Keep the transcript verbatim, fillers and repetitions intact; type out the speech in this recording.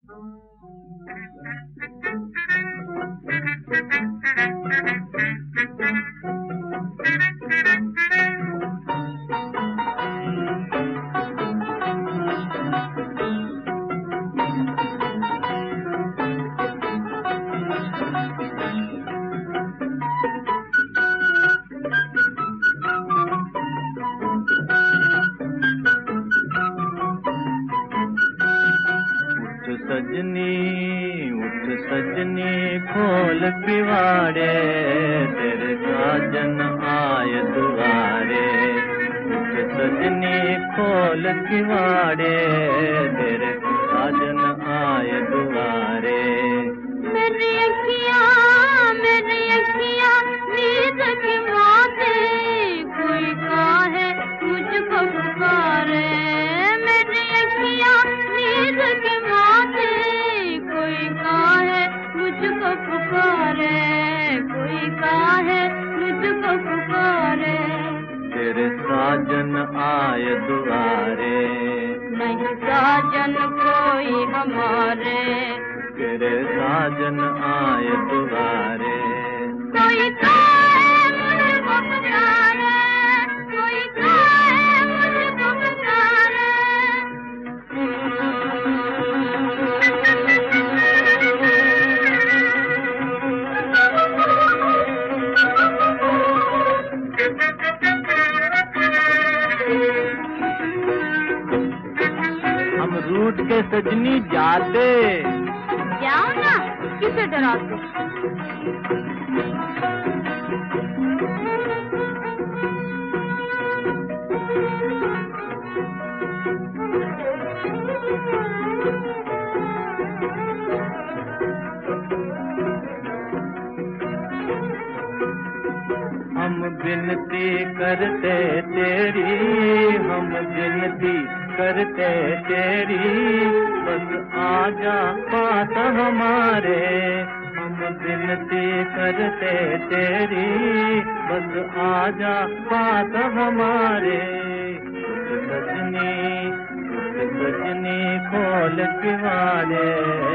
सजनी उठ सजनी खोल किवाड़े, तेरे साजन आए दुआरे। उठ सजनी खोल किवाड़े, तेरे साजन आए दुआरे। मेरी अखियाँ मेरी अखियाँ नींद की बातें, कोई काहे मुझको पुकारे। मेरी अखियाँ नींद की मुझको पुकारे, कोई काहे मुझको पुकारे। तेरे साजन आए दुआरे, नहीं साजन कोई हमारे। तेरे साजन आए दुआरे। कोई काहे मुझको पुकारे, कोई काहे मुझको पुकारे। रूठ के सजनी जाते, जाओ ना, किसे डराते। हम विनती करते तेरी, हम विनती करते तेरी, बस आजा पास हमारे। हम विनती करते तेरी, बस आजा पास हमारे। उठ सजनी उठ सजनी खोल किवाड़े,